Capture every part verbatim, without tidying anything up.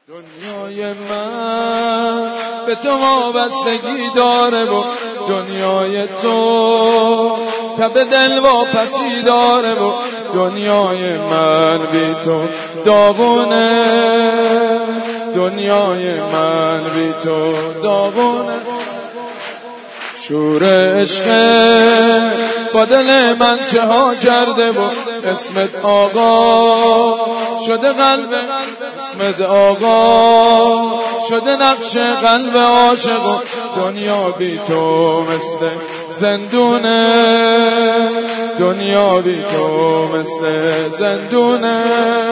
دنیای من به تو وابستگی داره و دنیای تو تب دل واپسی داره و دنیای من بی تو داغونه، دنیای من بی تو داغونه. شور عشق با دل من چه ها کرده و اسمت آقا شده قلب، اسمت آقا شده نقش قلب عاشق و دنیا بی تو مثل زندونه، دنیا بی تو مثل زندونه.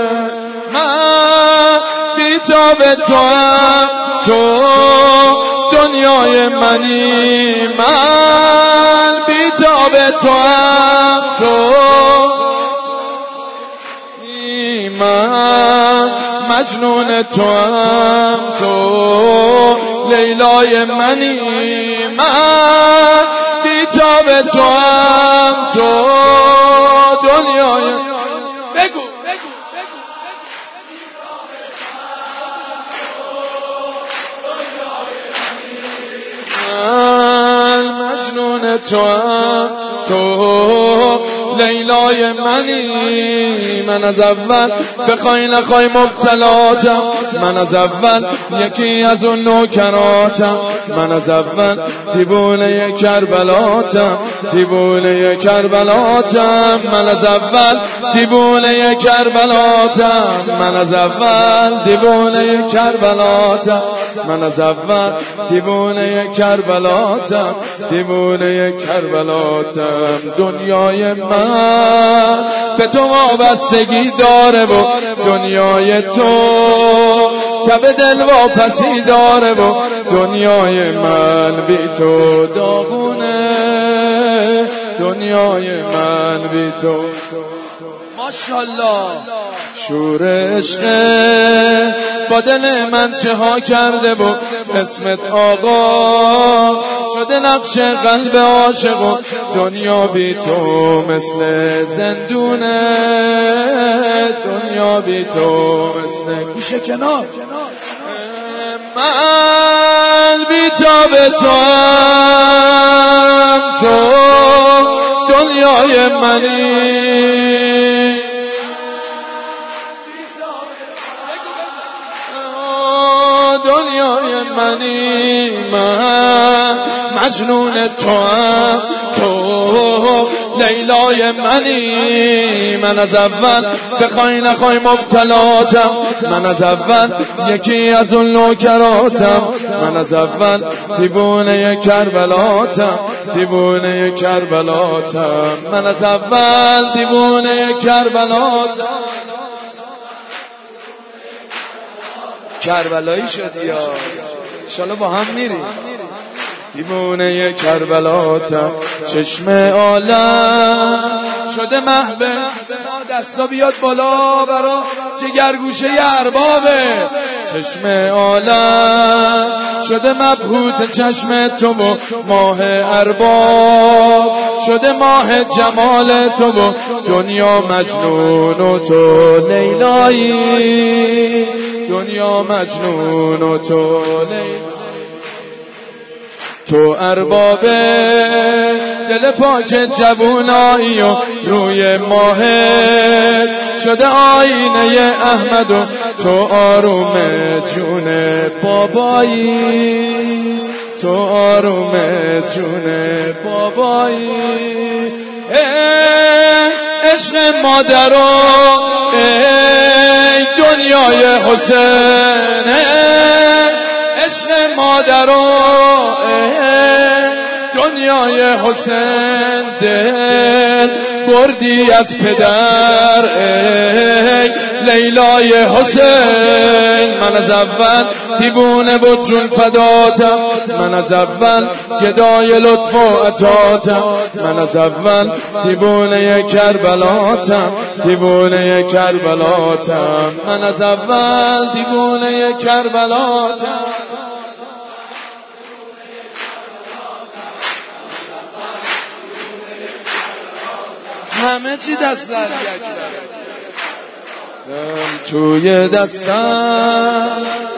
من بی تو به تو هم تو دنیای منی، من بی تو به تو هم تو، من مجنون تو هم تو لیلای منی، من بی تو به تو هم تو دنیای بگو مجنون تو هم تو لیلای منی. من از اول بخوای نخوای مبتلاتم، من از اول یکی از اون نوکراتم، من از اول دیوونه کربلاتم، دیوونه کربلاتم، من از اول دیوونه کربلاتم، من از اول دیوونه کربلاتم، من از اول دیوونه کربلاتم، دیوونه کربلاتم. دنیای من به تو وابستگی داره و دنیای تو تب دل واپسی داره و دنیای من بی تو داغونه، دنیای من بی تو. ماشاءالله. شور عشق با دل من چه ها کرده و اسمت آقا شده نقش قلب عاشق و دنیا بی تو مثل زندونه، دنیا بی تو مثل گوشه کنار. من بی تو به تو هم تو دنیای منی، دنیای منی، من مجنون تو هم تو لیلای منی. من از اول بخوای نخوای مبتلاتم، من از اول یکی از اون نوکراتم، من از اول دیوونه کربلاتم، دیوونه کربلاتم، من از اول دیوونه کربلاتم. کربلایی شدی یا انشالله با هم میریم. دیوونه کربلاتم، چشم عالم شده محبه، دستا بیاد بالا برا جگرگوشه اربابه. چشم عالم شده مبهوت چشم تو و ماه ارباب شده ماه جمال تو و دنیا مجنون و تو لیلایی، دنیا مجنون و تو لیلایی. تو ارباب دل پاک جوونایی و روی ماه شده آینه احمد و تو آروم جون بابایی، تو آروم جون بابایی. عشق مادر و ای دنیای حسین، عشق مادر و دنیای حسین، دل بردی از پدر ای لیلای حسین. من از اول دیوونه و جون فداتم، من از اول گدای لطف و عطاتم، من از اول دیوونه کربلاتم، دیوونه کربلاتم، من از اول دیوونه کربلاتم. همه چی دست در یک توی دستم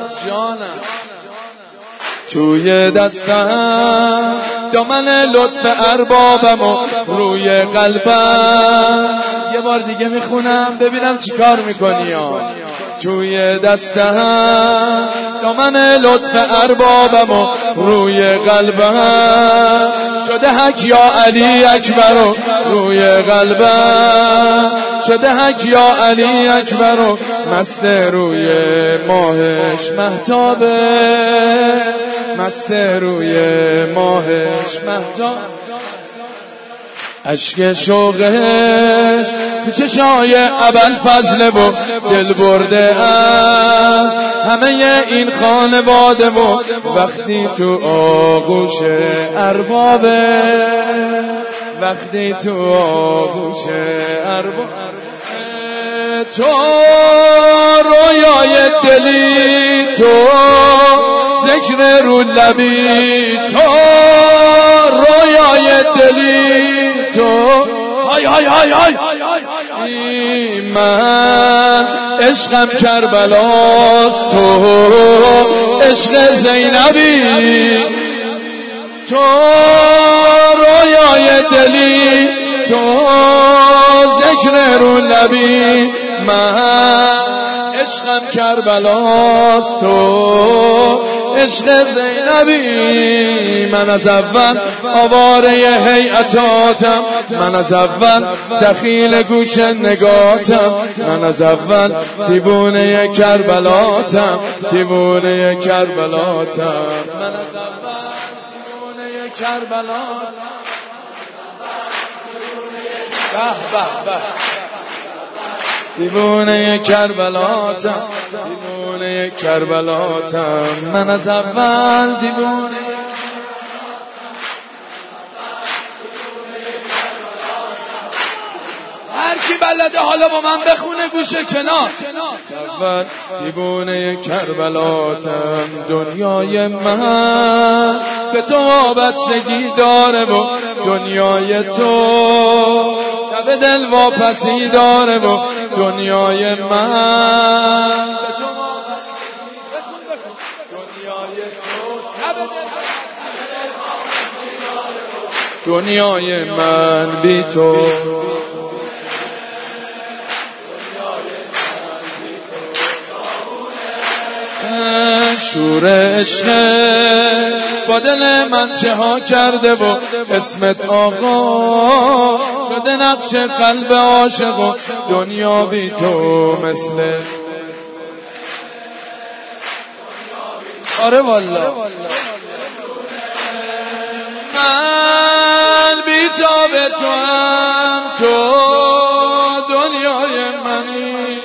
توی دستم دامن لطف اربابم و روی قلبم. یه بار دیگه میخونم ببینم چی کار میکنی ها. توی دستم دامن لطف اربابم و روی قلبم. شده حک یا علی اکبر و روی قلبم. شده حک یا علی اکبر و مست روی ماهش مهتابه. مست روی ماهش مهتاب. اشک شوقش تو چشای ابوالفضل و دل برده از همه این خانواده و وقتی تو آغوش اربابه. وقتی تو آغوش اربابه. تو رویای دلی، تو ذکر رو لبی، تو رویای دلی، تو های های های های من عشقم کربلاست، تو عشق زینبی. تو رویای دلی، تو ذکر رو لبی، من عشقم کربلاست، تو عشق زینبی. من از اول آواره هیئتاتم، من از اول دخیل گوش نگاتم، من از اول دیوونه کربلاتم، دیوونه کربلاتم. من از اول دیوونه کربلاتم. به به به دیوونه کربلاتم، دیوونه کربلاتم. من از اول دیوونه. هر کی بلده حالا با من بخونه گوشه کنار. اول دیوونه کربلاتم. دنیای من به تو وابستگی داره و دنیای تو به دل واپسی داره و دنیای من به تو دنیای تو دنیای من بی تو. شور عشق با دل من چه ها کرده و اسمت آقا شده نقش قلب عاشق و دنیا بی تو مثل. آره والا من بی تا به تو هم، تو دنیای منی.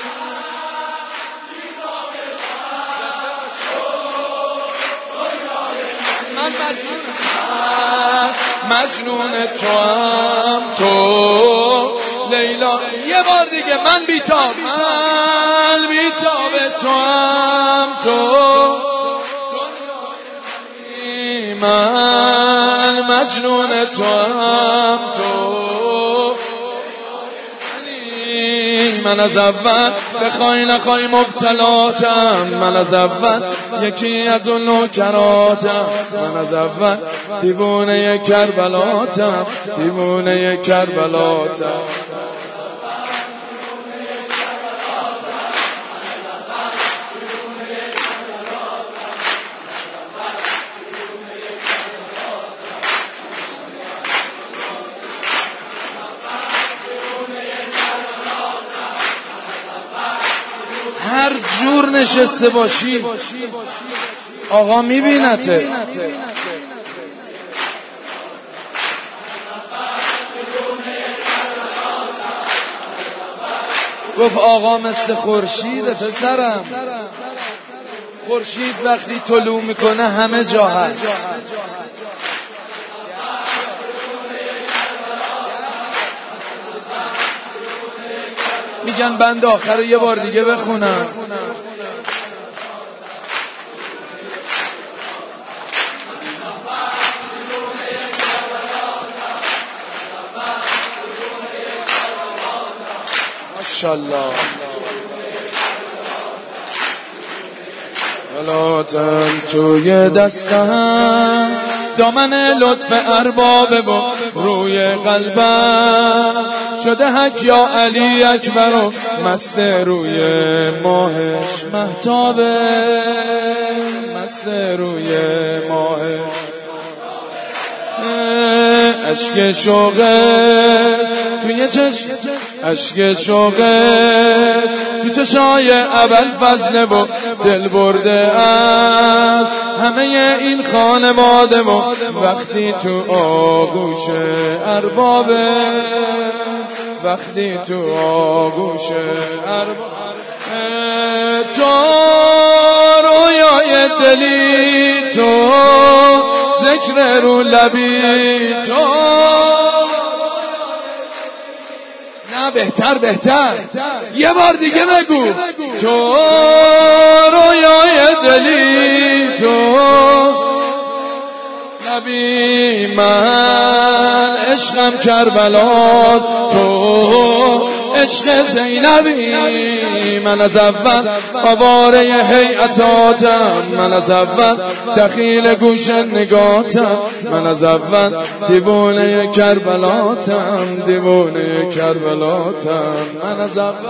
مجنون تو هم، تو لیلا. یه بار دیگه من بیتاب، من بیتاب تو هم، تو من مجنون تو هم، تو من از اول بخوای نخوای مبتلاتم. من از اول یکی از اون نوکراتم. من از اول دیوونه کربلاتم، دیوونه کربلاتم. هر جور نشسته باشی آقا میبینته. گفت آقا مثل خورشید پسرم. خورشید وقتی طلوع میکنه همه جا هست. میگن بند آخر یه بار دیگه بخونم. ماشاءالله لاتم توی دستم دامن لطف اربابه و روی قلبم شده حج یا علی اکبر و مست روی ماهش مهتابه مست روی ماهش اشک شوقه توی چشم اشک شوقه توی چشای اول فضله و دل برده از همه این خانواده و وقتی تو آغوش اربابه وقتی تو آغوش اربابه تو رویای دلی تو ذکر رو لبی تو نه بهتر بهتر یه بار دیگه بگو تو رویای دلی تو نبی من عشقم کربلا تو عشق زینبی من از اول قواره هیئتاتم من از اول دخیل گوش نگاتم من از اول دیوانه کربلاتم دیوانه کربلاتم من از اول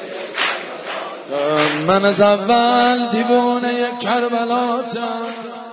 من از اول دیوانه کربلاتم